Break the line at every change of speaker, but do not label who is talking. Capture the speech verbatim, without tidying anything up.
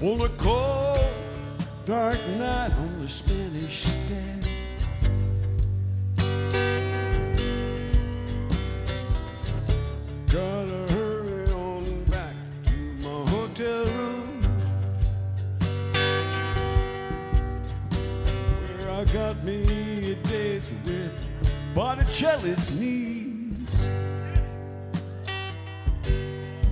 on a cold, dark night on the Spanish Steps. Gotta hurry on back to my hotel room, where I got me a date with Botticelli's niece.